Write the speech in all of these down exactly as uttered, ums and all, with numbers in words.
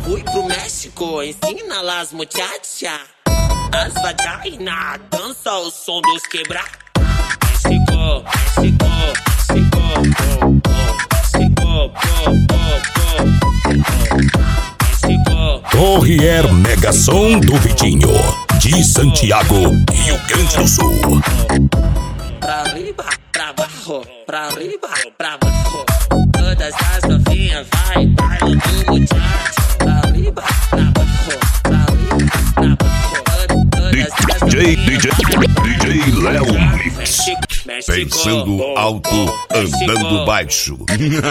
Fui pro México, ensina las muchachas. As vagina, dança o som dos quebrar. México, México, México, oh, oh. México, oh, oh, oh. México. Corrier Mega Som do Vitinho, de Santiago, Rio Grande do Sul. Pra arriba, pra baixo, pra arriba, pra baixo. Todas as novinhas vai, vai no do muchacho. Pra arriba, pra baixo, pra arriba, pra baixo. Todas as D J, D J, novinhas D J Léo Mix. México, Pensando oh, alto, oh, andando México. baixo. México,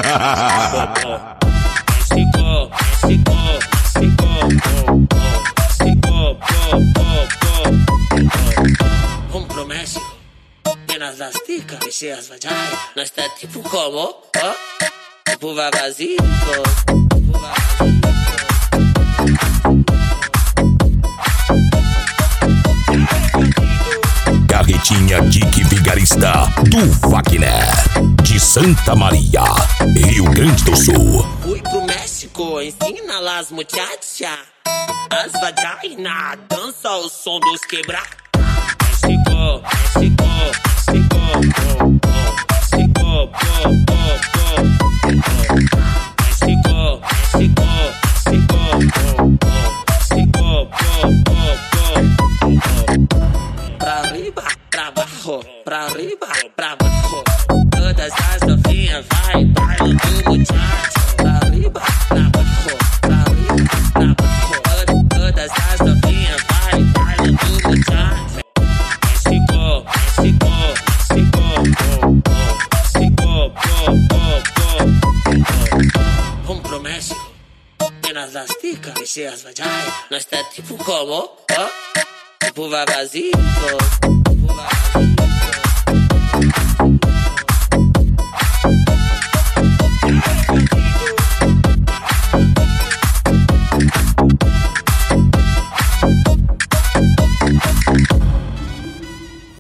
México, México, oh, oh. México, oh, oh, oh. Vamos pro México. Apenas las ticas, mexer vaginas. Nós tá tipo como? Ó, tipo vavazito. Tipo vavazito. Carretinha Dick Vigarista do Wagner, de Santa Maria, Rio Grande do Sul. Fui pro México, ensina las muchachas. As vagina, dança o som dos quebrar. México, México, México, oh, oh. México, oh, oh, oh. México, México, México, oh, oh. México, oh, oh, oh. Pra arriba, pra baixo, pra arriba, pra baixo. Todas as novinhas vai, vai no do muchacho. Pra arriba, pra baixo, pra arriba, pra baixo. Todas as novinhas vai, vai no do muchacho. México, México, México, oh, oh. México, oh, oh, oh. Vamos pro México. Apenas las ticas, mexer as vaginas. Nós tá tipo como? Ó, tipo vavazito.